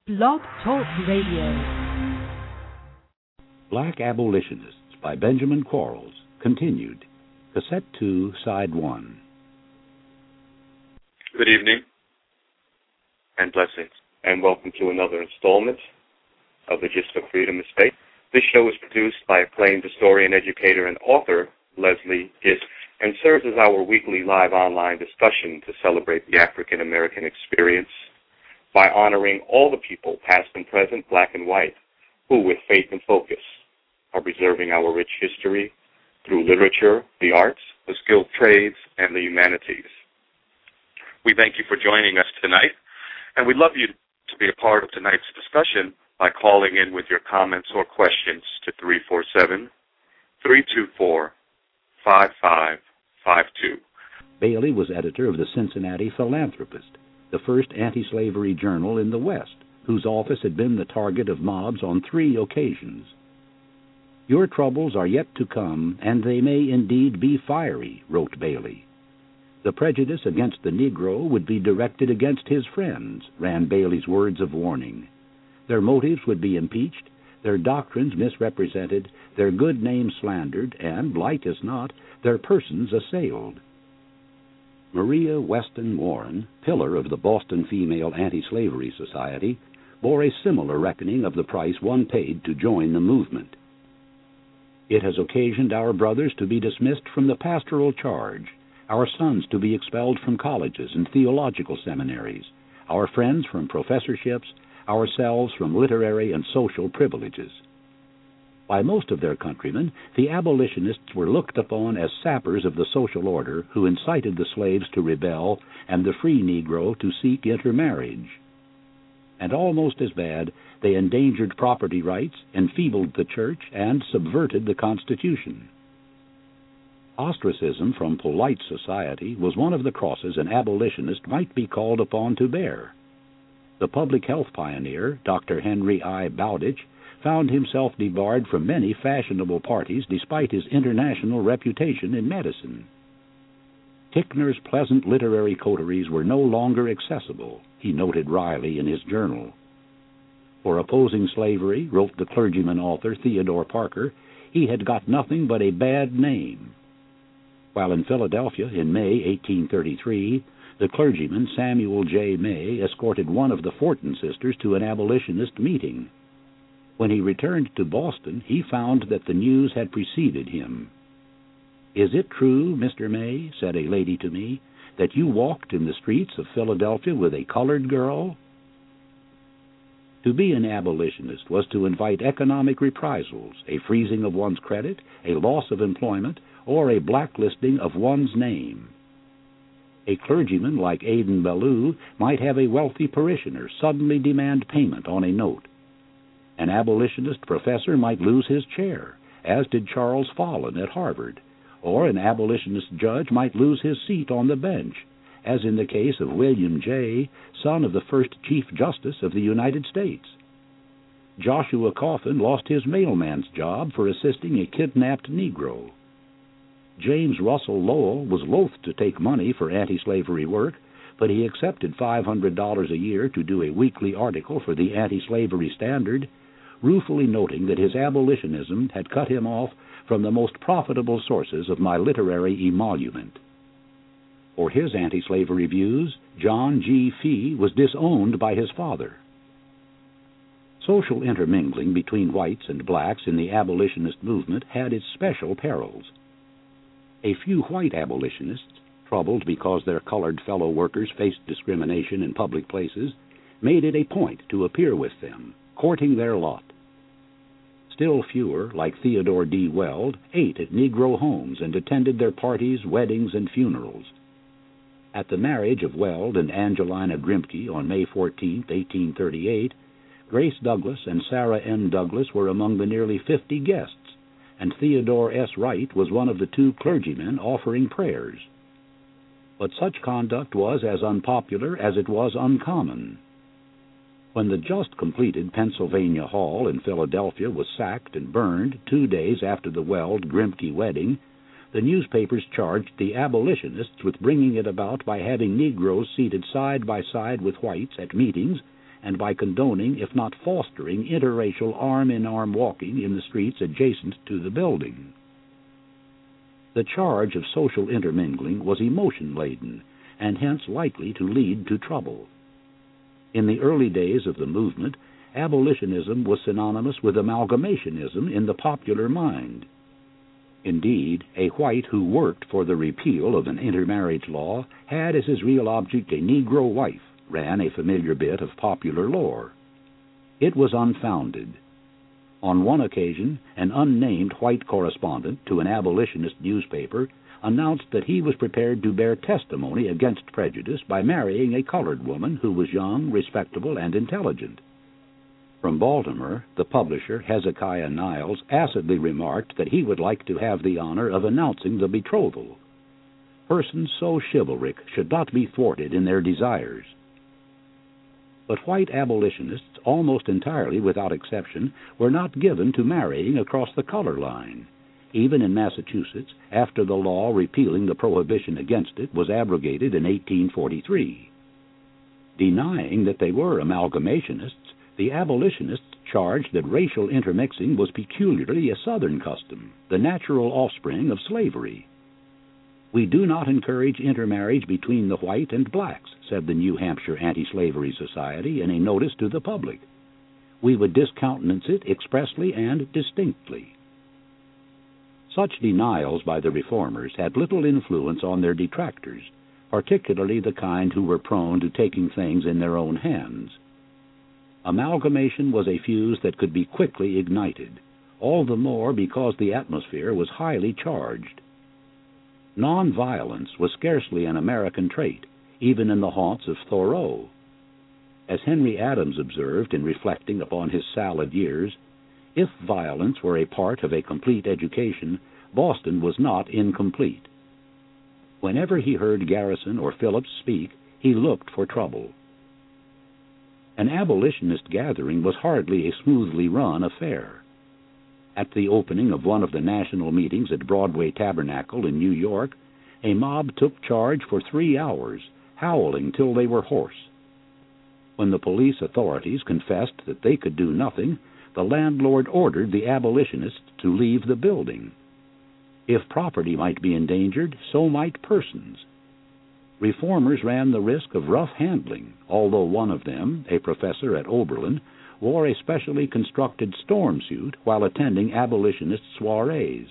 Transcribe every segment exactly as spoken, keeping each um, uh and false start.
Blog Talk Radio. Black Abolitionists by Benjamin Quarles, continued. Cassette two, Side one. Good evening and blessings, and welcome to another installment of the Gist of Freedom Estate. This show is produced by acclaimed historian, educator, and author Leslie Gist, and serves as our weekly live online discussion to celebrate the African American experience by honoring all the people, past and present, black and white, who, with faith and focus, are preserving our rich history through literature, the arts, the skilled trades, and the humanities. We thank you for joining us tonight, and we'd love you to be a part of tonight's discussion by calling in with your comments or questions to three four seven, three two four, five five five two. Bailey was editor of the Cincinnati Philanthropist, the first anti-slavery journal in the West, whose office had been the target of mobs on three occasions. "Your troubles are yet to come, and they may indeed be fiery," wrote Bailey. "The prejudice against the Negro would be directed against his friends," ran Bailey's words of warning. "Their motives would be impeached, their doctrines misrepresented, their good name slandered, and, like as not, their persons assailed." Maria Weston Warren, pillar of the Boston Female Anti-Slavery Society, bore a similar reckoning of the price one paid to join the movement. "It has occasioned our brothers to be dismissed from the pastoral charge, our sons to be expelled from colleges and theological seminaries, our friends from professorships, ourselves from literary and social privileges." By most of their countrymen, the abolitionists were looked upon as sappers of the social order who incited the slaves to rebel and the free Negro to seek intermarriage. And almost as bad, they endangered property rights, enfeebled the church, and subverted the Constitution. Ostracism from polite society was one of the crosses an abolitionist might be called upon to bear. The public health pioneer, Doctor Henry I. Bowditch, found himself debarred from many fashionable parties despite his international reputation in medicine. Ticknor's pleasant literary coteries were no longer accessible, he noted wryly in his journal. For opposing slavery, wrote the clergyman-author Theodore Parker, he had got nothing but a bad name. While in Philadelphia in May eighteen thirty-three, the clergyman Samuel J. May escorted one of the Fortin sisters to an abolitionist meeting. When he returned to Boston, he found that the news had preceded him. "Is it true, Mister May," said a lady to me, "that you walked in the streets of Philadelphia with a colored girl?" To be an abolitionist was to invite economic reprisals, a freezing of one's credit, a loss of employment, or a blacklisting of one's name. A clergyman like Aidan Ballou might have a wealthy parishioner suddenly demand payment on a note. An abolitionist professor might lose his chair, as did Charles Follen at Harvard, or an abolitionist judge might lose his seat on the bench, as in the case of William Jay, son of the first Chief Justice of the United States. Joshua Coffin lost his mailman's job for assisting a kidnapped Negro. James Russell Lowell was loath to take money for anti-slavery work, but he accepted five hundred dollars a year to do a weekly article for the Anti-Slavery Standard, ruefully noting that his abolitionism had cut him off from the most profitable sources of my literary emolument. For his anti-slavery views, John G. Fee was disowned by his father. Social intermingling between whites and blacks in the abolitionist movement had its special perils. A few white abolitionists, troubled because their colored fellow workers faced discrimination in public places, made it a point to appear with them, courting their lot. Still fewer, like Theodore D. Weld, ate at Negro homes and attended their parties, weddings, and funerals. At the marriage of Weld and Angelina Grimke on May fourteenth, eighteen thirty-eight, Grace Douglas and Sarah N. Douglas were among the nearly fifty guests, and Theodore S. Wright was one of the two clergymen offering prayers. But such conduct was as unpopular as it was uncommon. When the just completed Pennsylvania Hall in Philadelphia was sacked and burned two days after the Weld-Grimke wedding, the newspapers charged the abolitionists with bringing it about by having Negroes seated side by side with whites at meetings and by condoning, if not fostering, interracial arm-in-arm walking in the streets adjacent to the building. The charge of social intermingling was emotion-laden, and hence likely to lead to trouble. In the early days of the movement, abolitionism was synonymous with amalgamationism in the popular mind. Indeed, a white who worked for the repeal of an intermarriage law had as his real object a Negro wife, ran a familiar bit of popular lore. It was unfounded. On one occasion, an unnamed white correspondent to an abolitionist newspaper announced that he was prepared to bear testimony against prejudice by marrying a colored woman who was young, respectable, and intelligent. From Baltimore, the publisher, Hezekiah Niles, acidly remarked that he would like to have the honor of announcing the betrothal. Persons so chivalric should not be thwarted in their desires. But white abolitionists, almost entirely without exception, were not given to marrying across the color line. Even in Massachusetts, after the law repealing the prohibition against it was abrogated in eighteen forty-three. Denying that they were amalgamationists, the abolitionists charged that racial intermixing was peculiarly a Southern custom, the natural offspring of slavery. "We do not encourage intermarriage between the white and blacks," said the New Hampshire Anti-Slavery Society in a notice to the public. "We would discountenance it expressly and distinctly." Such denials by the reformers had little influence on their detractors, particularly the kind who were prone to taking things in their own hands. Amalgamation was a fuse that could be quickly ignited, all the more because the atmosphere was highly charged. Nonviolence was scarcely an American trait, even in the haunts of Thoreau. As Henry Adams observed in reflecting upon his salad years, if violence were a part of a complete education, Boston was not incomplete. Whenever he heard Garrison or Phillips speak, he looked for trouble. An abolitionist gathering was hardly a smoothly run affair. At the opening of one of the national meetings at Broadway Tabernacle in New York, a mob took charge for three hours, howling till they were hoarse. When the police authorities confessed that they could do nothing, the landlord ordered the abolitionists to leave the building. If property might be endangered, so might persons. Reformers ran the risk of rough handling, although one of them, a professor at Oberlin, wore a specially constructed storm suit while attending abolitionist soirees.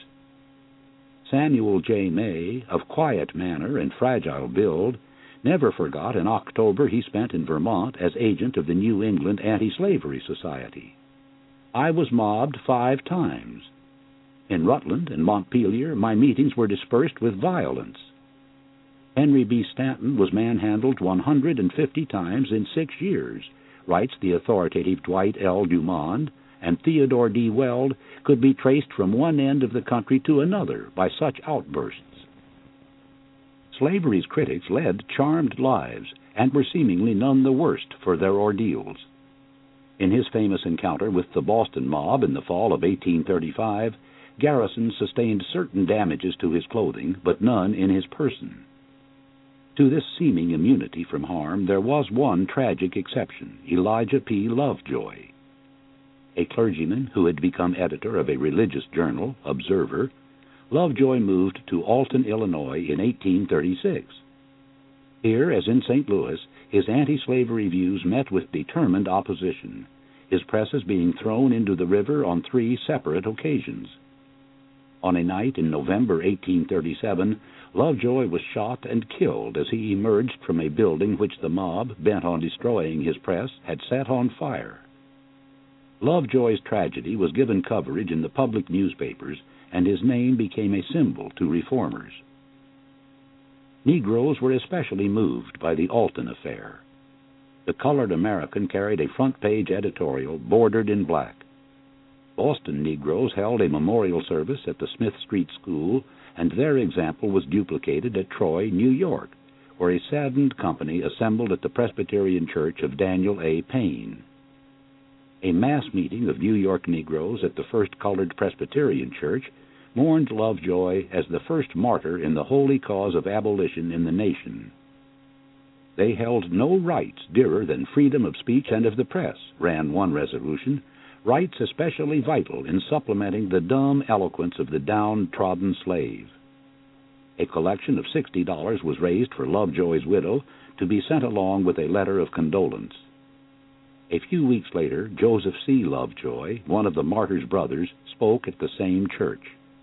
Samuel J. May, of quiet manner and fragile build, never forgot an October he spent in Vermont as agent of the New England Anti-Slavery Society. "I was mobbed five times. In Rutland and Montpelier, my meetings were dispersed with violence. Henry B. Stanton was manhandled one hundred fifty times in six years," writes the authoritative Dwight L. Dumond, and Theodore D. Weld could be traced from one end of the country to another by such outbursts. Slavery's critics led charmed lives and were seemingly none the worse for their ordeals. In his famous encounter with the Boston mob in the fall of eighteen thirty-five, Garrison sustained certain damages to his clothing, but none in his person. To this seeming immunity from harm there was one tragic exception, Elijah P. Lovejoy. A clergyman who had become editor of a religious journal, Observer, Lovejoy moved to Alton, Illinois in eighteen thirty-six. Here, as in Saint Louis, his anti-slavery views met with determined opposition, his presses being thrown into the river on three separate occasions. On a night in November eighteen thirty-seven, Lovejoy was shot and killed as he emerged from a building which the mob, bent on destroying his press, had set on fire. Lovejoy's tragedy was given coverage in the public newspapers, and his name became a symbol to reformers. Negroes were especially moved by the Alton affair. The colored American carried a front-page editorial bordered in black. Boston Negroes held a memorial service at the Smith Street School, and their example was duplicated at Troy, New York, where a saddened company assembled at the Presbyterian Church of Daniel A. Payne. A mass meeting of New York Negroes at the First Colored Presbyterian Church mourned Lovejoy as the first martyr in the holy cause of abolition in the nation. They held no rights dearer than freedom of speech and of the press, ran one resolution, rights especially vital in supplementing the dumb eloquence of the downtrodden slave. A collection of sixty dollars was raised for Lovejoy's widow, to be sent along with a letter of condolence. A few weeks later, Joseph C. Lovejoy, one of the martyr's brothers, spoke at the same church.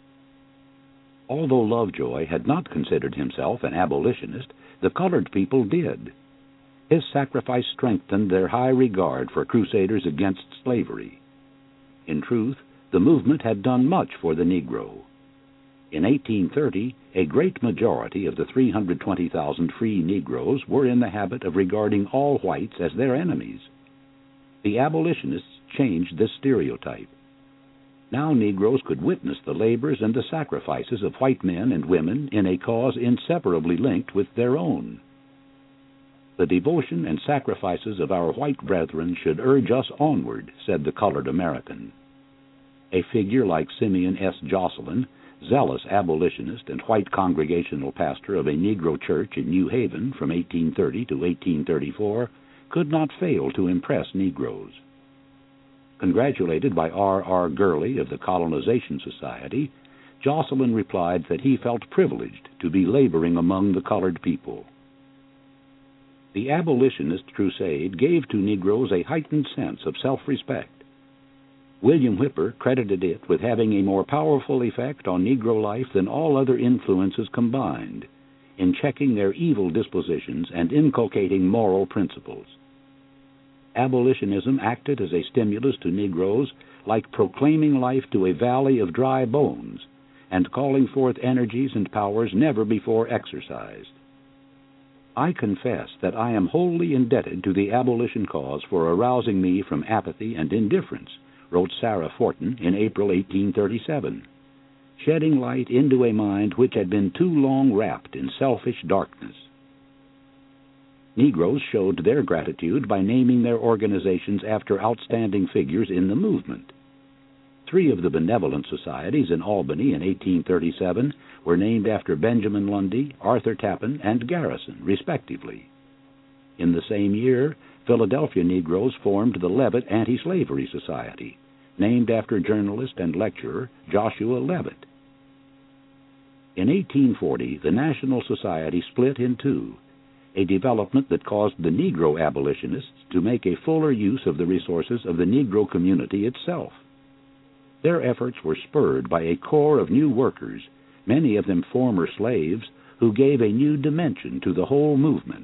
Although Lovejoy had not considered himself an abolitionist, the colored people did. His sacrifice strengthened their high regard for crusaders against slavery. In truth, the movement had done much for the Negro. In eighteen thirty, a great majority of the three hundred twenty thousand free Negroes were in the habit of regarding all whites as their enemies. The abolitionists changed this stereotype. Now Negroes could witness the labors and the sacrifices of white men and women in a cause inseparably linked with their own. The devotion and sacrifices of our white brethren should urge us onward, said the colored American. A figure like Simeon S. Jocelyn, zealous abolitionist and white congregational pastor of a Negro church in New Haven from eighteen thirty to eighteen thirty-four, could not fail to impress Negroes. Congratulated by R R Gurley of the Colonization Society, Jocelyn replied that he felt privileged to be laboring among the colored people. The abolitionist crusade gave to Negroes a heightened sense of self-respect. William Whipper credited it with having a more powerful effect on Negro life than all other influences combined, in checking their evil dispositions and inculcating moral principles. Abolitionism acted as a stimulus to Negroes, like proclaiming life to a valley of dry bones, and calling forth energies and powers never before exercised. I confess that I am wholly indebted to the abolition cause for arousing me from apathy and indifference, wrote Sarah Fortin in April eighteen thirty-seven, shedding light into a mind which had been too long wrapped in selfish darkness. Negroes showed their gratitude by naming their organizations after outstanding figures in the movement. Three of the benevolent societies in Albany in eighteen thirty-seven were named after Benjamin Lundy, Arthur Tappan, and Garrison, respectively. In the same year, Philadelphia Negroes formed the Leavitt Anti-Slavery Society, named after journalist and lecturer Joshua Leavitt. In eighteen forty, the National Society split in two, a development that caused the Negro abolitionists to make a fuller use of the resources of the Negro community itself. Their efforts were spurred by a corps of new workers, many of them former slaves, who gave a new dimension to the whole movement.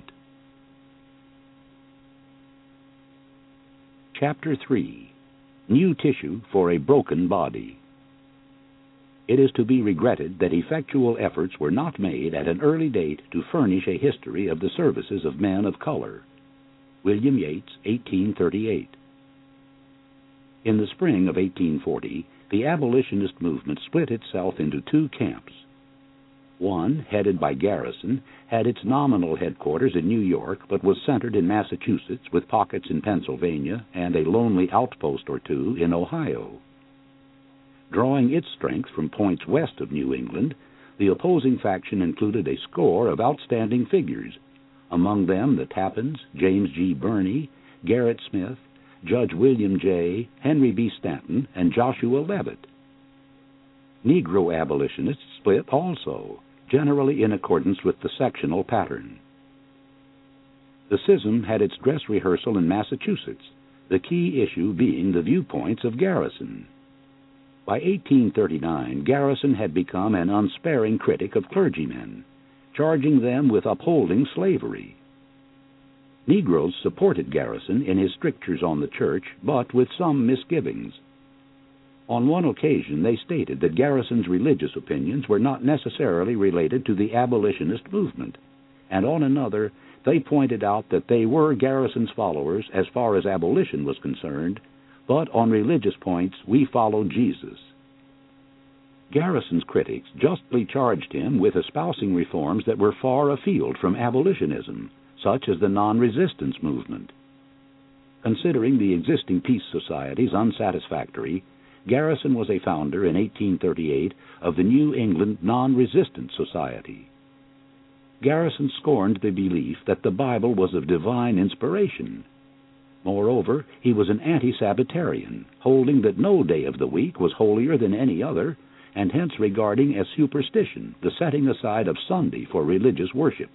Chapter three. New Tissue for a Broken Body. It is to be regretted that effectual efforts were not made at an early date to furnish a history of the services of men of color. William Yates, eighteen thirty-eight. In the spring of eighteen forty, the abolitionist movement split itself into two camps. One, headed by Garrison, had its nominal headquarters in New York, but was centered in Massachusetts with pockets in Pennsylvania and a lonely outpost or two in Ohio. Drawing its strength from points west of New England, the opposing faction included a score of outstanding figures, among them the Tappans, James G. Birney, Gerrit Smith, Judge William J., Henry B. Stanton, and Joshua Leavitt. Negro abolitionists split also, generally in accordance with the sectional pattern. The schism had its dress rehearsal in Massachusetts, the key issue being the viewpoints of Garrison. By eighteen thirty-nine, Garrison had become an unsparing critic of clergymen, charging them with upholding slavery. Negroes supported Garrison in his strictures on the church, but with some misgivings. On one occasion they stated that Garrison's religious opinions were not necessarily related to the abolitionist movement, and on another they pointed out that they were Garrison's followers as far as abolition was concerned, but on religious points we followed Jesus. Garrison's critics justly charged him with espousing reforms that were far afield from abolitionism, such as the non-resistance movement. Considering the existing peace societies unsatisfactory, Garrison was a founder in eighteen thirty-eight of the New England Non-Resistance Society. Garrison scorned the belief that the Bible was of divine inspiration. Moreover, he was an anti-Sabbatarian, holding that no day of the week was holier than any other, and hence regarding as superstition the setting aside of Sunday for religious worship.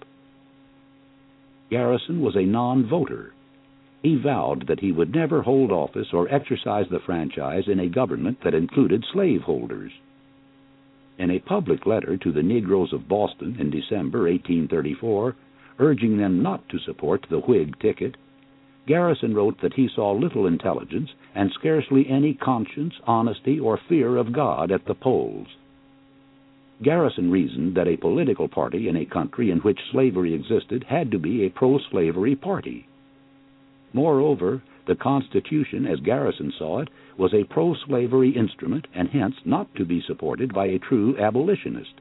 Garrison was a non-voter. He vowed that he would never hold office or exercise the franchise in a government that included slaveholders. In a public letter to the Negroes of Boston in December eighteen thirty-four, urging them not to support the Whig ticket, Garrison wrote that he saw little intelligence and scarcely any conscience, honesty, or fear of God at the polls. Garrison reasoned that a political party in a country in which slavery existed had to be a pro-slavery party. Moreover, the Constitution, as Garrison saw it, was a pro-slavery instrument and hence not to be supported by a true abolitionist.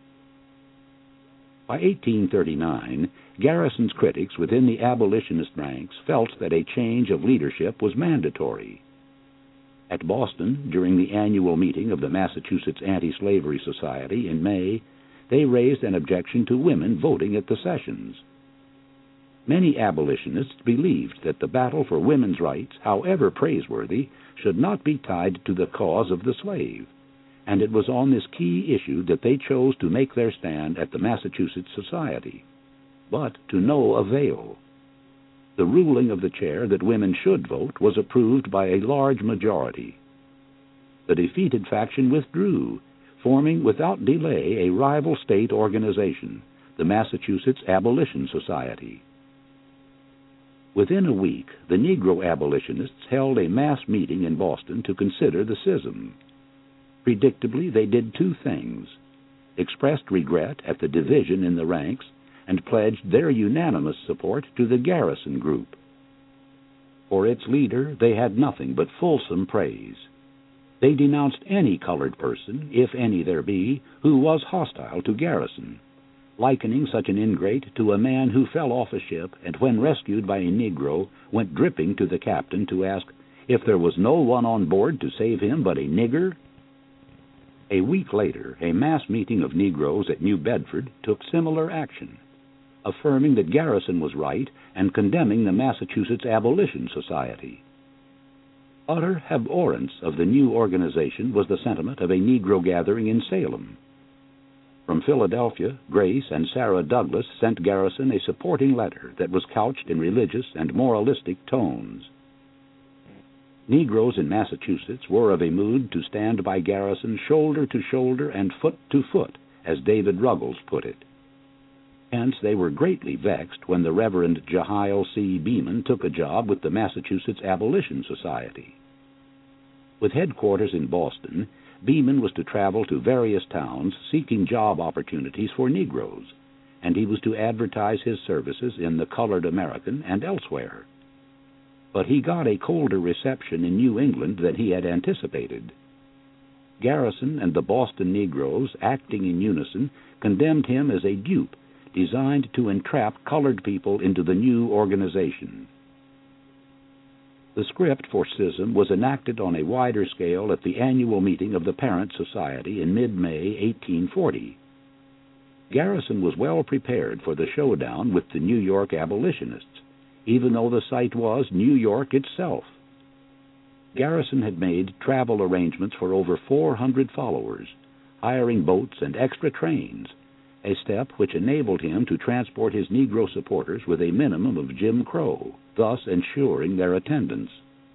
By eighteen thirty-nine, Garrison's critics within the abolitionist ranks felt that a change of leadership was mandatory. At Boston, during the annual meeting of the Massachusetts Anti-Slavery Society in May, they raised an objection to women voting at the sessions. Many abolitionists believed that the battle for women's rights, however praiseworthy, should not be tied to the cause of the slave, and it was on this key issue that they chose to make their stand at the Massachusetts Society, but to no avail. The ruling of the chair that women should vote was approved by a large majority. The defeated faction withdrew, forming without delay a rival state organization, the Massachusetts Abolition Society. Within a week, the Negro abolitionists held a mass meeting in Boston to consider the schism. Predictably, they did two things: expressed regret at the division in the ranks, and pledged their unanimous support to the Garrison group. For its leader, they had nothing but fulsome praise. They denounced any colored person, if any there be, who was hostile to Garrison, likening such an ingrate to a man who fell off a ship and, when rescued by a Negro, went dripping to the captain to ask if there was no one on board to save him but a nigger. A week later, a mass meeting of Negroes at New Bedford took similar action, affirming that Garrison was right and condemning the Massachusetts Abolition Society. Utter abhorrence of the new organization was the sentiment of a Negro gathering in Salem. From Philadelphia, Grace and Sarah Douglas sent Garrison a supporting letter that was couched in religious and moralistic tones. Negroes in Massachusetts were of a mood to stand by Garrison shoulder to shoulder and foot to foot, as David Ruggles put it. Hence they were greatly vexed when the Reverend Jehiel C. Beeman took a job with the Massachusetts Abolition Society. With headquarters in Boston, Beeman was to travel to various towns seeking job opportunities for Negroes, and he was to advertise his services in the Colored American and elsewhere. But he got a colder reception in New England than he had anticipated. Garrison and the Boston Negroes, acting in unison, condemned him as a dupe designed to entrap colored people into the new organization. The script for schism was enacted on a wider scale at the annual meeting of the Parent Society in mid-May eighteen forty. Garrison was well prepared for the showdown with the New York abolitionists, even though the site was New York itself. Garrison had made travel arrangements for over four hundred followers, hiring boats and extra trains, a step which enabled him to transport his Negro supporters with a minimum of Jim Crow, thus ensuring their attendance.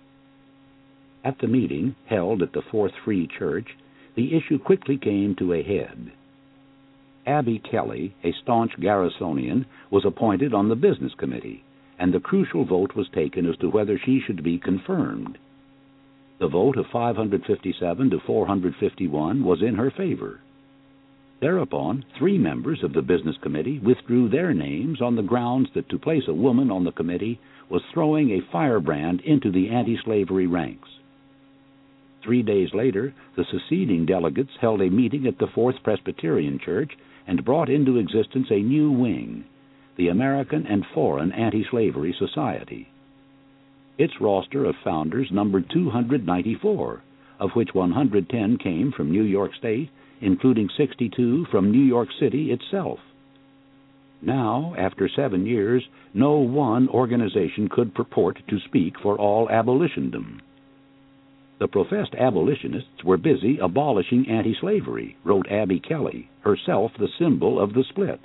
At the meeting, held at the Fourth Free Church, the issue quickly came to a head. Abby Kelly, a staunch Garrisonian, was appointed on the business committee, and the crucial vote was taken as to whether she should be confirmed. The vote of five hundred fifty-seven to four hundred fifty-one was in her favor. Thereupon, three members of the business committee withdrew their names on the grounds that to place a woman on the committee was throwing a firebrand into the anti-slavery ranks. Three days later, the seceding delegates held a meeting at the Fourth Presbyterian Church and brought into existence a new wing, the American and Foreign Anti-Slavery Society. Its roster of founders numbered two hundred ninety-four, of which one hundred ten came from New York State, including sixty-two from New York City itself. Now, after seven years, no one organization could purport to speak for all abolitiondom. The professed abolitionists were busy abolishing anti-slavery, wrote Abby Kelly, herself the symbol of the split.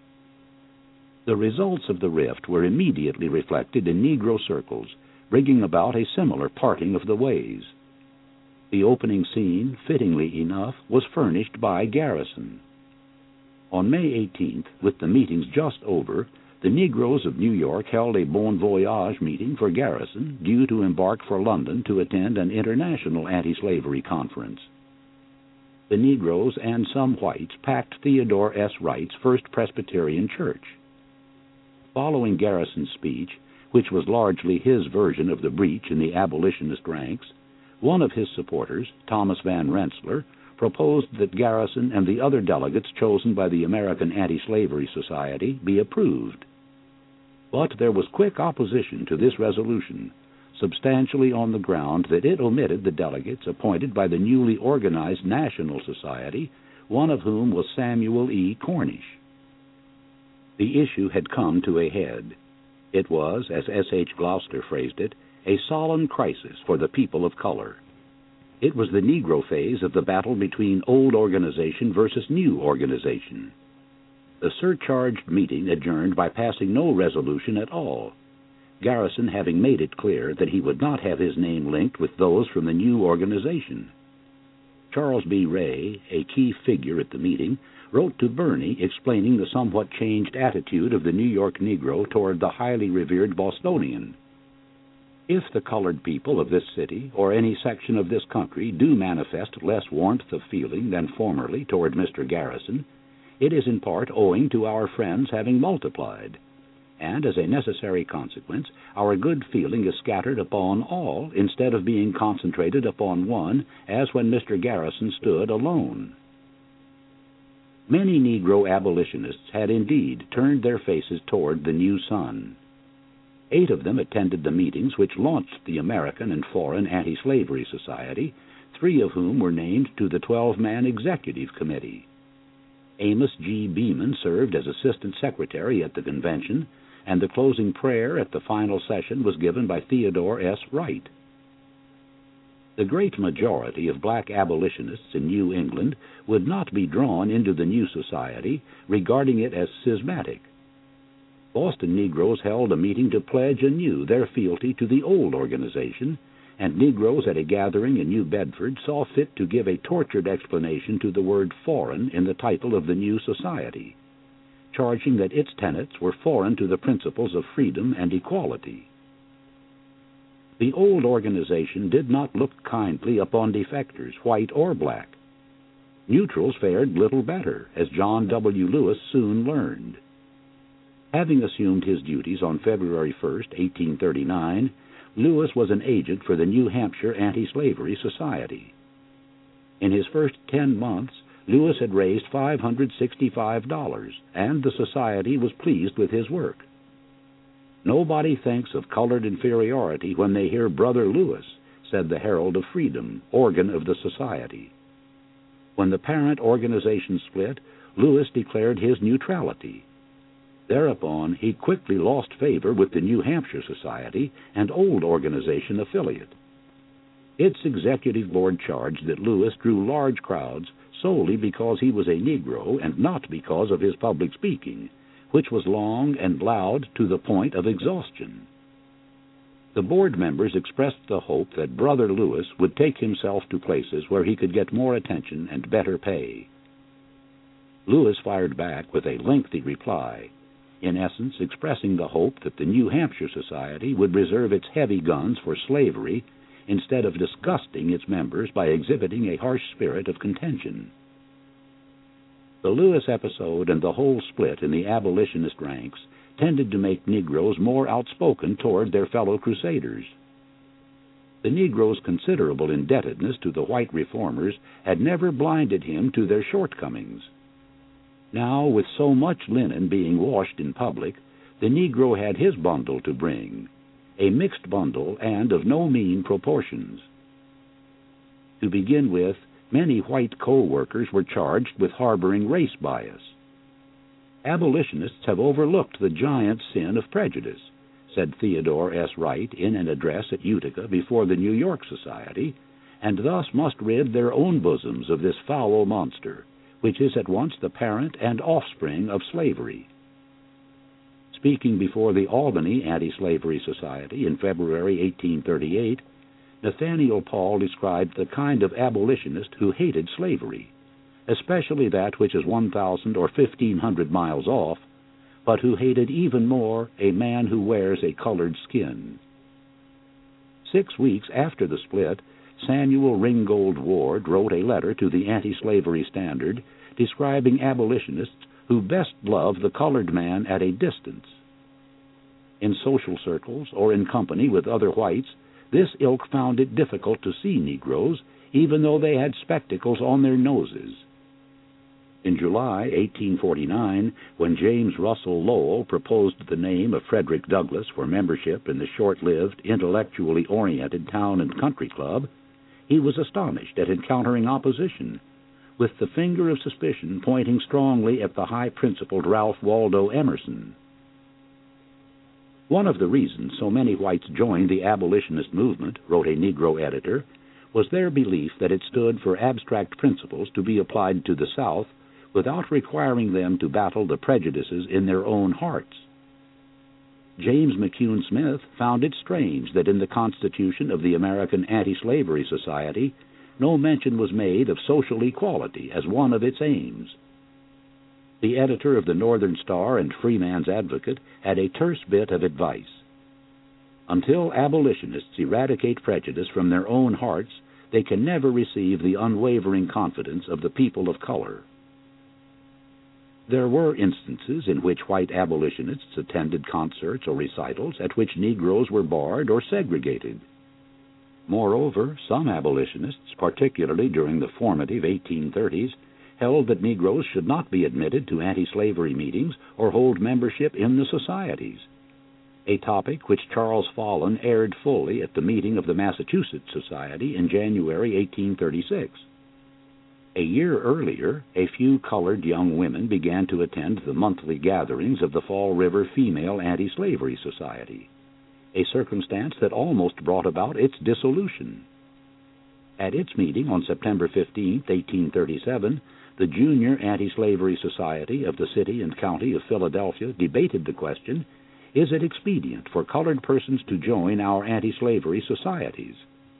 The results of the rift were immediately reflected in Negro circles, bringing about a similar parting of the ways. The opening scene, fittingly enough, was furnished by Garrison. On May eighteenth, with the meetings just over, the Negroes of New York held a bon voyage meeting for Garrison, due to embark for London to attend an international anti-slavery conference. The Negroes and some whites packed Theodore S. Wright's First Presbyterian Church. Following Garrison's speech, which was largely his version of the breach in the abolitionist ranks, one of his supporters, Thomas Van Rensselaer, proposed that Garrison and the other delegates chosen by the American Anti-Slavery Society be approved. But there was quick opposition to this resolution, substantially on the ground that it omitted the delegates appointed by the newly organized National Society, one of whom was Samuel E. Cornish. The issue had come to a head. It was, as S H Gloucester phrased it, a solemn crisis for the people of color. It was the Negro phase of the battle between old organization versus new organization. The surcharged meeting adjourned by passing no resolution at all, Garrison having made it clear that he would not have his name linked with those from the new organization. Charles B. Ray, a key figure at the meeting, wrote to Birney explaining the somewhat changed attitude of the New York Negro toward the highly revered Bostonian. If the colored people of this city or any section of this country do manifest less warmth of feeling than formerly toward Mister Garrison, it is in part owing to our friends having multiplied, and as a necessary consequence, our good feeling is scattered upon all instead of being concentrated upon one, as when Mister Garrison stood alone. Many Negro abolitionists had indeed turned their faces toward the new sun. Eight of them attended the meetings which launched the American and Foreign Anti-Slavery Society, three of whom were named to the twelve-man executive committee. Amos G. Beeman served as assistant secretary at the convention, and the closing prayer at the final session was given by Theodore S. Wright. The great majority of black abolitionists in New England would not be drawn into the new society, regarding it as schismatic. Boston Negroes held a meeting to pledge anew their fealty to the old organization, and Negroes at a gathering in New Bedford saw fit to give a tortured explanation to the word foreign in the title of the new society, charging that its tenets were foreign to the principles of freedom and equality. The old organization did not look kindly upon defectors, white or black. Neutrals fared little better, as John W. Lewis soon learned. Having assumed his duties on February first, eighteen thirty-nine, Lewis was an agent for the New Hampshire Anti-Slavery Society. In his first ten months, Lewis had raised five hundred sixty-five dollars, and the society was pleased with his work. "Nobody thinks of colored inferiority when they hear Brother Lewis," said the Herald of Freedom, organ of the society. When the parent organization split, Lewis declared his neutrality. Thereupon, he quickly lost favor with the New Hampshire Society, an old organization affiliate. Its executive board charged that Lewis drew large crowds solely because he was a Negro and not because of his public speaking, which was long and loud to the point of exhaustion. The board members expressed the hope that Brother Lewis would take himself to places where he could get more attention and better pay. Lewis fired back with a lengthy reply, in essence expressing the hope that the New Hampshire Society would reserve its heavy guns for slavery instead of disgusting its members by exhibiting a harsh spirit of contention. The Lewis episode and the whole split in the abolitionist ranks tended to make Negroes more outspoken toward their fellow crusaders. The Negro's considerable indebtedness to the white reformers had never blinded him to their shortcomings. Now, with so much linen being washed in public, the Negro had his bundle to bring, a mixed bundle and of no mean proportions. To begin with, many white co-workers were charged with harboring race bias. Abolitionists have overlooked the giant sin of prejudice, said Theodore S. Wright in an address at Utica before the New York Society, and thus must rid their own bosoms of this foul monster, which is at once the parent and offspring of slavery. Speaking before the Albany Anti-Slavery Society in February eighteen thirty-eight, Nathaniel Paul described the kind of abolitionist who hated slavery, especially that which is one thousand or fifteen hundred miles off, but who hated even more a man who wears a colored skin. Six weeks after the split, Samuel Ringgold Ward wrote a letter to the Anti-Slavery Standard describing abolitionists who best love the colored man at a distance. In social circles or in company with other whites, this ilk found it difficult to see Negroes, even though they had spectacles on their noses. In July eighteen forty-nine, when James Russell Lowell proposed the name of Frederick Douglass for membership in the short-lived, intellectually oriented Town and Country Club, he was astonished at encountering opposition, with the finger of suspicion pointing strongly at the high-principled Ralph Waldo Emerson. One of the reasons so many whites joined the abolitionist movement, wrote a Negro editor, was their belief that it stood for abstract principles to be applied to the South without requiring them to battle the prejudices in their own hearts. James McCune Smith found it strange that in the Constitution of the American Anti-Slavery Society no mention was made of social equality as one of its aims. The editor of the Northern Star and Freeman's Advocate had a terse bit of advice. Until abolitionists eradicate prejudice from their own hearts, they can never receive the unwavering confidence of the people of color. There were instances in which white abolitionists attended concerts or recitals at which Negroes were barred or segregated. Moreover, some abolitionists, particularly during the formative eighteen thirties, held that Negroes should not be admitted to anti-slavery meetings or hold membership in the societies, a topic which Charles Follen aired fully at the meeting of the Massachusetts Society in January eighteen thirty-six. A year earlier, a few colored young women began to attend the monthly gatherings of the Fall River Female Anti-Slavery Society, a circumstance that almost brought about its dissolution. At its meeting on September fifteenth, eighteen thirty-seven, the Junior Anti-Slavery Society of the City and County of Philadelphia debated the question, is it expedient for colored persons to join our anti-slavery societies?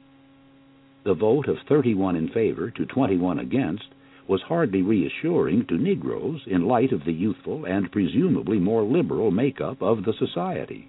The vote of thirty-one in favor to twenty-one against was hardly reassuring to Negroes in light of the youthful and presumably more liberal makeup of the society.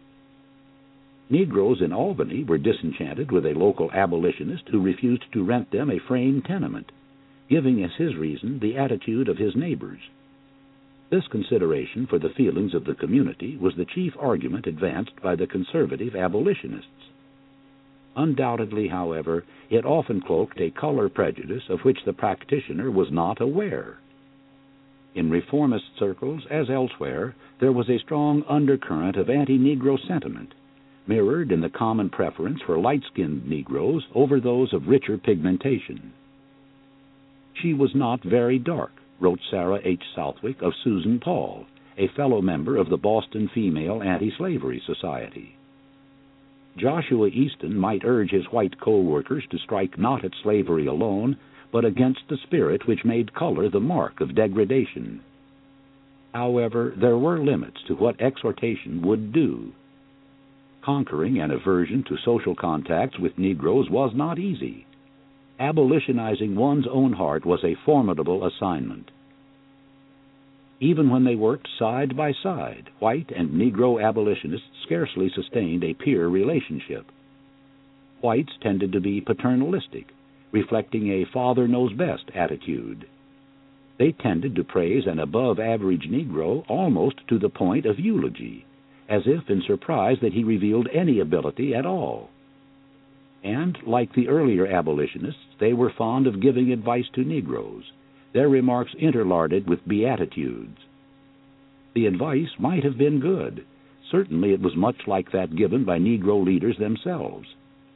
Negroes in Albany were disenchanted with a local abolitionist who refused to rent them a frame tenement, giving as his reason the attitude of his neighbors. This consideration for the feelings of the community was the chief argument advanced by the conservative abolitionists. Undoubtedly, however, it often cloaked a color prejudice of which the practitioner was not aware. In reformist circles, as elsewhere, there was a strong undercurrent of anti-Negro sentiment, mirrored in the common preference for light-skinned Negroes over those of richer pigmentation. She was not very dark, wrote Sarah H. Southwick of Susan Paul, a fellow member of the Boston Female Anti-Slavery Society. Joshua Easton might urge his white co-workers to strike not at slavery alone, but against the spirit which made color the mark of degradation. However, there were limits to what exhortation would do. Conquering an aversion to social contacts with Negroes was not easy. Abolitionizing one's own heart was a formidable assignment. Even when they worked side by side, white and Negro abolitionists scarcely sustained a peer relationship. Whites tended to be paternalistic, reflecting a father-knows-best attitude. They tended to praise an above-average Negro almost to the point of eulogy, as if in surprise that he revealed any ability at all. And, like the earlier abolitionists, they were fond of giving advice to Negroes, their remarks interlarded with beatitudes. The advice might have been good. Certainly it was much like that given by Negro leaders themselves.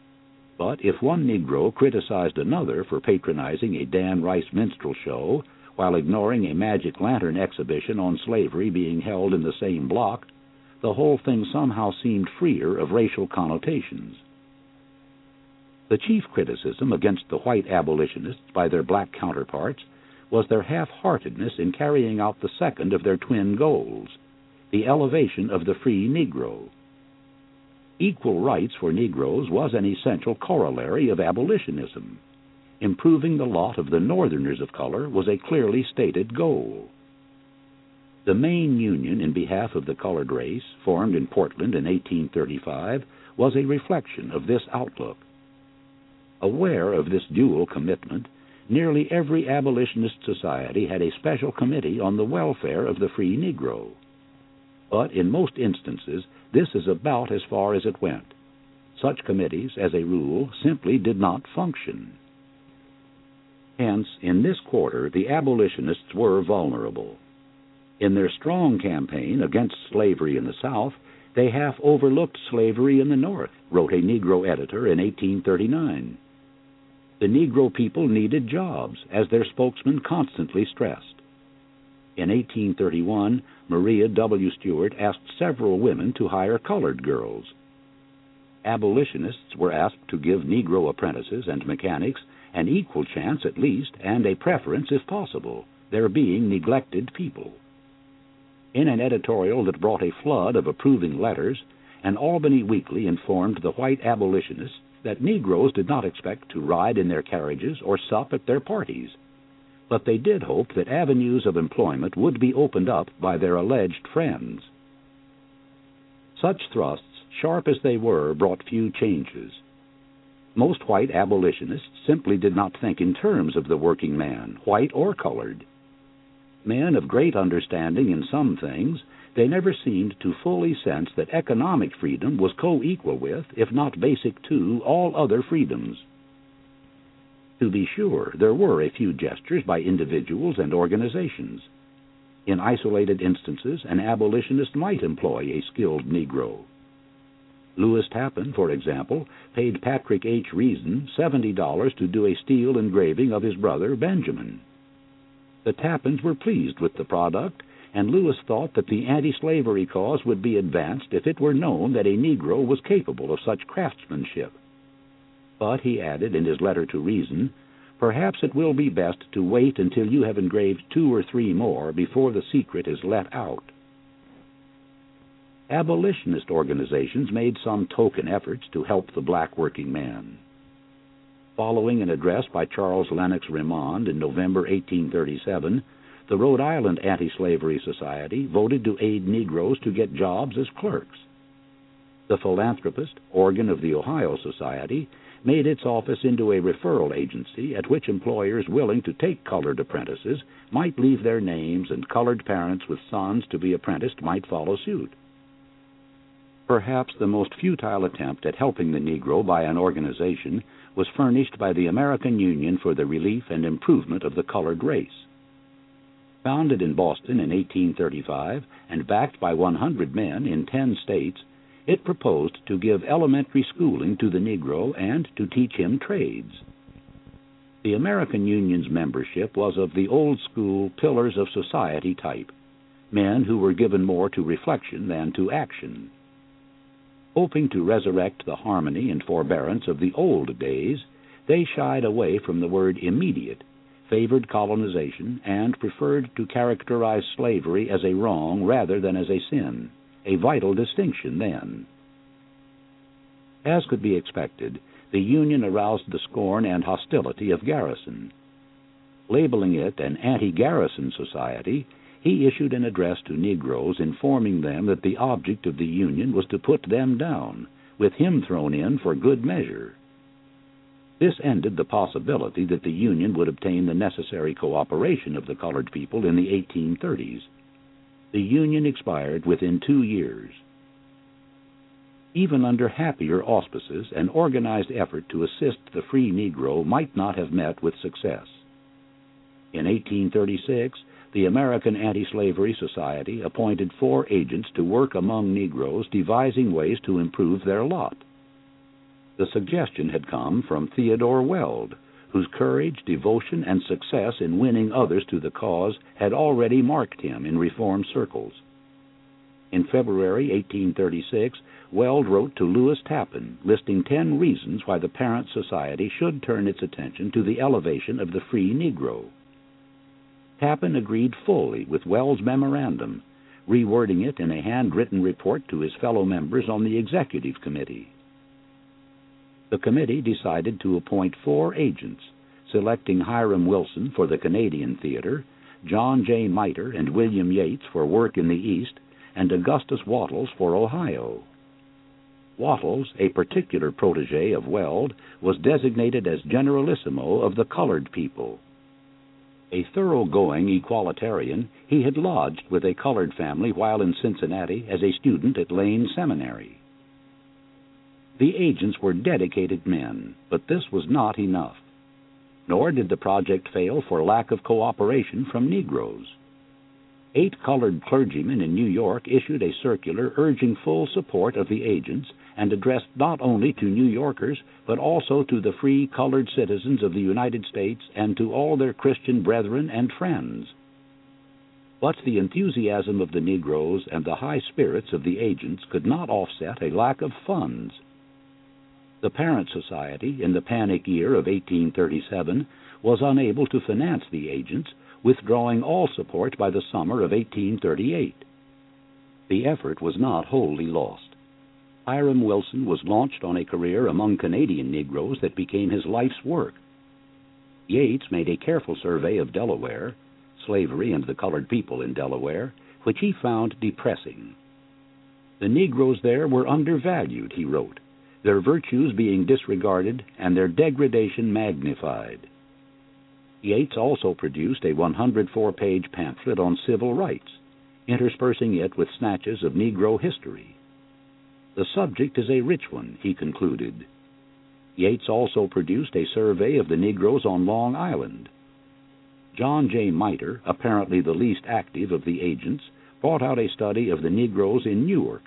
But if one Negro criticized another for patronizing a Dan Rice minstrel show, while ignoring a magic lantern exhibition on slavery being held in the same block, the whole thing somehow seemed freer of racial connotations. The chief criticism against the white abolitionists by their black counterparts was their half-heartedness in carrying out the second of their twin goals, the elevation of the free Negro. Equal rights for Negroes was an essential corollary of abolitionism. Improving the lot of the Northerners of color was a clearly stated goal. The Maine Union in behalf of the colored race, formed in Portland in eighteen thirty-five, was a reflection of this outlook. Aware of this dual commitment, nearly every abolitionist society had a special committee on the welfare of the free Negro. But in most instances, this is about as far as it went. Such committees, as a rule, simply did not function. Hence, in this quarter, the abolitionists were vulnerable. In their strong campaign against slavery in the South, they half overlooked slavery in the North, wrote a Negro editor in eighteen thirty-nine. The Negro people needed jobs, as their spokesman constantly stressed. In eighteen thirty-one, Maria W. Stewart asked several women to hire colored girls. Abolitionists were asked to give Negro apprentices and mechanics an equal chance at least, and a preference if possible, their being neglected people. In an editorial that brought a flood of approving letters, an Albany weekly informed the white abolitionists that Negroes did not expect to ride in their carriages or sup at their parties, but they did hope that avenues of employment would be opened up by their alleged friends. Such thrusts, sharp as they were, brought few changes. Most white abolitionists simply did not think in terms of the working man, white or colored. Men of great understanding in some things, they never seemed to fully sense that economic freedom was co-equal with, if not basic to, all other freedoms. To be sure, there were a few gestures by individuals and organizations. In isolated instances, an abolitionist might employ a skilled Negro. Lewis Tappan, for example, paid Patrick H. Reason seventy dollars to do a steel engraving of his brother Benjamin. The Tappans were pleased with the product, and Lewis thought that the anti-slavery cause would be advanced if it were known that a Negro was capable of such craftsmanship. But, he added in his letter to Reason, perhaps it will be best to wait until you have engraved two or three more before the secret is let out. Abolitionist organizations made some token efforts to help the black working man. Following an address by Charles Lennox Remond in November eighteen thirty-seven, the Rhode Island Anti-Slavery Society voted to aid Negroes to get jobs as clerks. The philanthropist, organ of the Ohio Society, made its office into a referral agency at which employers willing to take colored apprentices might leave their names, and colored parents with sons to be apprenticed might follow suit. Perhaps the most futile attempt at helping the Negro by an organization was furnished by the American Union for the Relief and Improvement of the Colored Race. Founded in Boston in eighteen thirty-five and backed by one hundred men in ten states, it proposed to give elementary schooling to the Negro and to teach him trades. The American Union's membership was of the old-school pillars of society type, men who were given more to reflection than to action. Hoping to resurrect the harmony and forbearance of the old days, they shied away from the word immediate, favored colonization, and preferred to characterize slavery as a wrong rather than as a sin, a vital distinction then. As could be expected, the Union aroused the scorn and hostility of Garrison. Labeling it an anti-Garrison society, he issued an address to Negroes informing them that the object of the Union was to put them down, with him thrown in for good measure. This ended the possibility that the Union would obtain the necessary cooperation of the colored people in the eighteen thirties. The Union expired within two years. Even under happier auspices, an organized effort to assist the free Negro might not have met with success. In eighteen thirty-six, the American Anti-Slavery Society appointed four agents to work among Negroes devising ways to improve their lot. The suggestion had come from Theodore Weld, whose courage, devotion, and success in winning others to the cause had already marked him in Reform circles. In February eighteen thirty-six, Weld wrote to Lewis Tappan, listing ten reasons why the Parent Society should turn its attention to the elevation of the free Negro. Tappan agreed fully with Weld's memorandum, rewording it in a handwritten report to his fellow members on the Executive Committee. The committee decided to appoint four agents, selecting Hiram Wilson for the Canadian Theater, John J. Miter and William Yates for work in the East, and Augustus Wattles for Ohio. Wattles, a particular protege of Weld, was designated as Generalissimo of the colored people. A thoroughgoing equalitarian, he had lodged with a colored family while in Cincinnati as a student at Lane Seminary. The agents were dedicated men, but this was not enough. Nor did the project fail for lack of cooperation from Negroes. Eight colored clergymen in New York issued a circular urging full support of the agents and addressed not only to New Yorkers, but also to the free colored citizens of the United States and to all their Christian brethren and friends. But the enthusiasm of the Negroes and the high spirits of the agents could not offset a lack of funds. The Parent Society, in the panic year of eighteen thirty-seven, was unable to finance the agents, withdrawing all support by the summer of eighteen thirty-eight. The effort was not wholly lost. Hiram Wilson was launched on a career among Canadian Negroes that became his life's work. Yates made a careful survey of Delaware, slavery and the colored people in Delaware, which he found depressing. The Negroes there were undervalued, he wrote, their virtues being disregarded and their degradation magnified. Yates also produced a one hundred four page pamphlet on civil rights, interspersing it with snatches of Negro history. The subject is a rich one, he concluded. Yates also produced a survey of the Negroes on Long Island. John J. Miter, apparently the least active of the agents, brought out a study of the Negroes in Newark.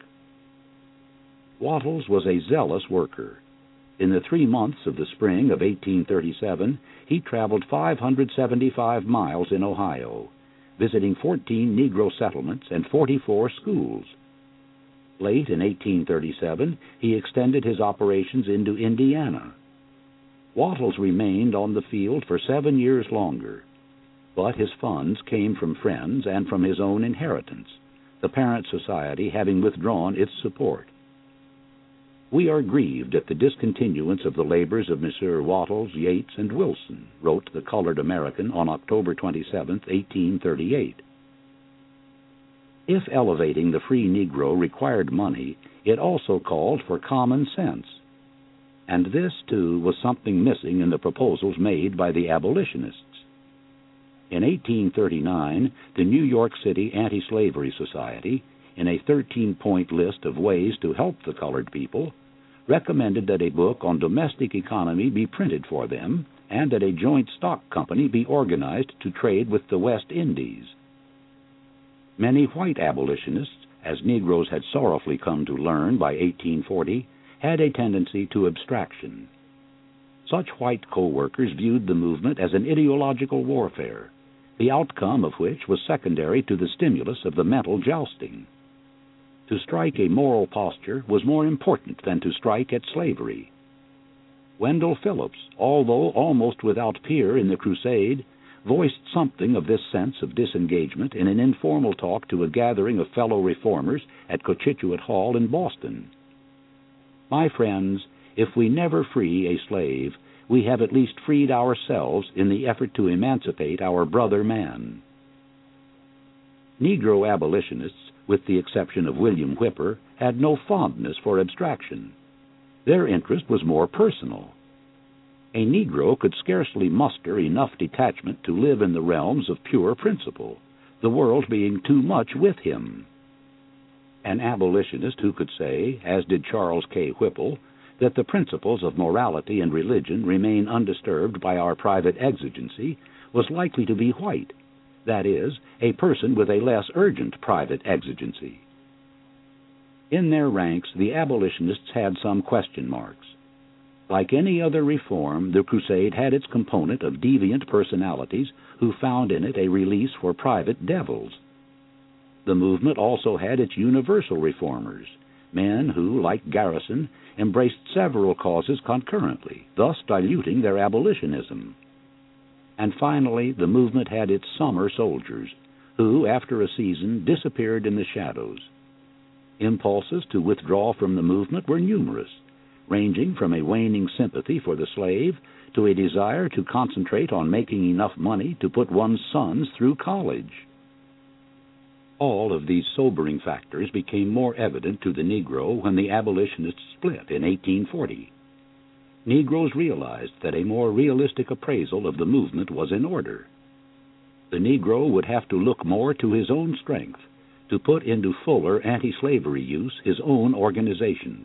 Wattles was a zealous worker. In the three months of the spring of eighteen thirty-seven, he traveled five hundred seventy-five miles in Ohio, visiting fourteen Negro settlements and forty-four schools. Late in eighteen thirty-seven, he extended his operations into Indiana. Wattles remained on the field for seven years longer, but his funds came from friends and from his own inheritance, the Parent Society having withdrawn its support. We are grieved at the discontinuance of the labors of Messrs. Wattles, Yates, and Wilson, wrote the Colored American on October twenty-seventh, eighteen thirty-eight. If elevating the free Negro required money, it also called for common sense. And this, too, was something missing in the proposals made by the abolitionists. In eighteen thirty-nine, the New York City Anti-Slavery Society, in a thirteen-point list of ways to help the colored people, recommended that a book on domestic economy be printed for them and that a joint stock company be organized to trade with the West Indies. Many white abolitionists, as Negroes had sorrowfully come to learn by eighteen forty, had a tendency to abstraction. Such white co-workers viewed the movement as an ideological warfare, the outcome of which was secondary to the stimulus of the mental jousting. To strike a moral posture was more important than to strike at slavery. Wendell Phillips, although almost without peer in the crusade, voiced something of this sense of disengagement in an informal talk to a gathering of fellow reformers at Cochituate Hall in Boston. My friends, if we never free a slave, we have at least freed ourselves in the effort to emancipate our brother man. Negro abolitionists, with the exception of William Whipper, had no fondness for abstraction. Their interest was more personal. A Negro could scarcely muster enough detachment to live in the realms of pure principle, the world being too much with him. An abolitionist who could say, as did Charles K. Whipple, that the principles of morality and religion remain undisturbed by our private exigency, was likely to be white, that is, a person with a less urgent private exigency. In their ranks, the abolitionists had some question marks. Like any other reform, the crusade had its component of deviant personalities who found in it a release for private devils. The movement also had its universal reformers, men who, like Garrison, embraced several causes concurrently, thus diluting their abolitionism. And finally, the movement had its summer soldiers, who, after a season, disappeared in the shadows. Impulses to withdraw from the movement were numerous, ranging from a waning sympathy for the slave to a desire to concentrate on making enough money to put one's sons through college. All of these sobering factors became more evident to the Negro when the abolitionists split in eighteen forty. Negroes realized that a more realistic appraisal of the movement was in order. The Negro would have to look more to his own strength, to put into fuller anti-slavery use his own organizations.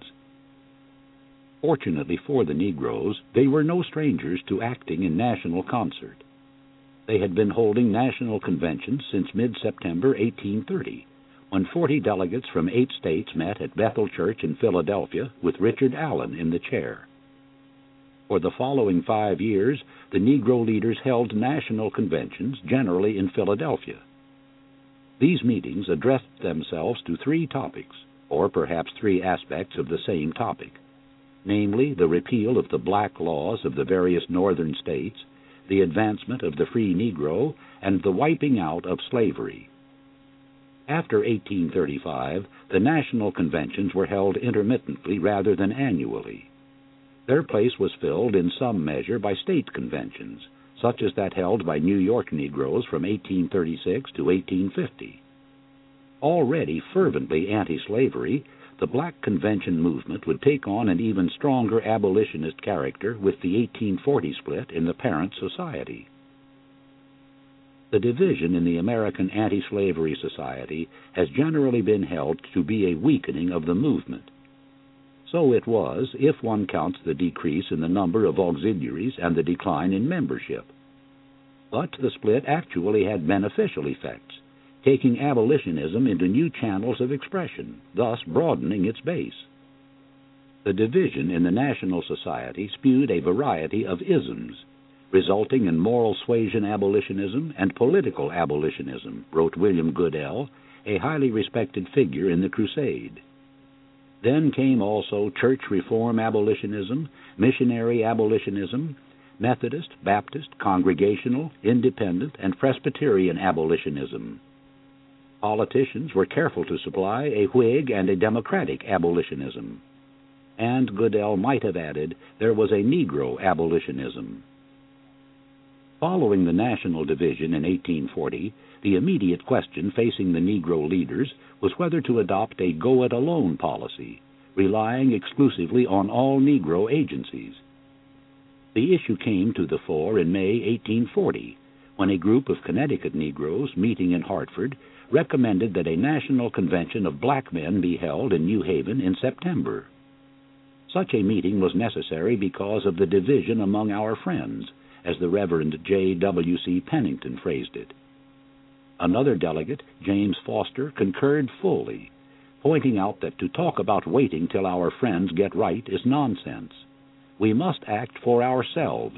Fortunately for the Negroes, they were no strangers to acting in national concert. They had been holding national conventions since mid-September eighteen thirty, when forty delegates from eight states met at Bethel Church in Philadelphia with Richard Allen in the chair. For the following five years, the Negro leaders held national conventions, generally in Philadelphia. These meetings addressed themselves to three topics, or perhaps three aspects of the same topic, namely the repeal of the black laws of the various northern states, the advancement of the free Negro, and the wiping out of slavery. After eighteen thirty-five, the national conventions were held intermittently rather than annually. Their place was filled in some measure by state conventions, such as that held by New York Negroes from eighteen thirty-six to eighteen fifty. Already fervently anti-slavery, the Black Convention movement would take on an even stronger abolitionist character with the eighteen forty split in the parent society. The division in the American Anti-Slavery Society has generally been held to be a weakening of the movement. So it was, if one counts the decrease in the number of auxiliaries and the decline in membership. But the split actually had beneficial effects, taking abolitionism into new channels of expression, thus broadening its base. The division in the National Society spewed a variety of isms, resulting in moral suasion abolitionism and political abolitionism, wrote William Goodell, a highly respected figure in the crusade. Then came also church reform abolitionism, missionary abolitionism, Methodist, Baptist, Congregational, Independent, and Presbyterian abolitionism. Politicians were careful to supply a Whig and a Democratic abolitionism. And Goodell might have added there was a Negro abolitionism. Following the national division in eighteen forty, the immediate question facing the Negro leaders was whether to adopt a go-it-alone policy, relying exclusively on all Negro agencies. The issue came to the fore in May eighteen forty, when a group of Connecticut Negroes meeting in Hartford recommended that a national convention of black men be held in New Haven in September. Such a meeting was necessary because of the division among our friends, as the Reverend J W C Pennington phrased it. Another delegate, James Foster, concurred fully, pointing out that to talk about waiting till our friends get right is nonsense. We must act for ourselves.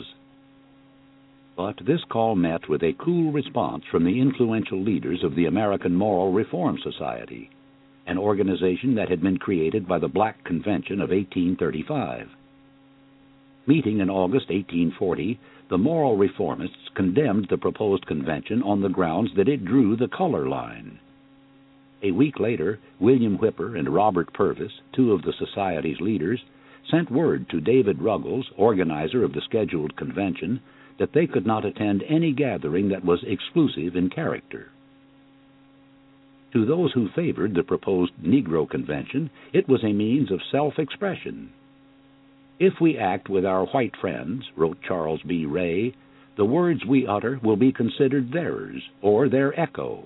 But this call met with a cool response from the influential leaders of the American Moral Reform Society, an organization that had been created by the Black Convention of eighteen thirty-five. Meeting in August eighteen forty, the moral reformists condemned the proposed convention on the grounds that it drew the color line. A week later, William Whipper and Robert Purvis, two of the Society's leaders, sent word to David Ruggles, organizer of the scheduled convention, that they could not attend any gathering that was exclusive in character. To those who favored the proposed Negro Convention, it was a means of self-expression. If we act with our white friends, wrote Charles B. Ray, the words we utter will be considered theirs, or their echo.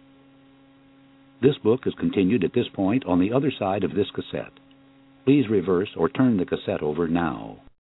This book is continued at this point on the other side of this cassette. Please reverse or turn the cassette over now.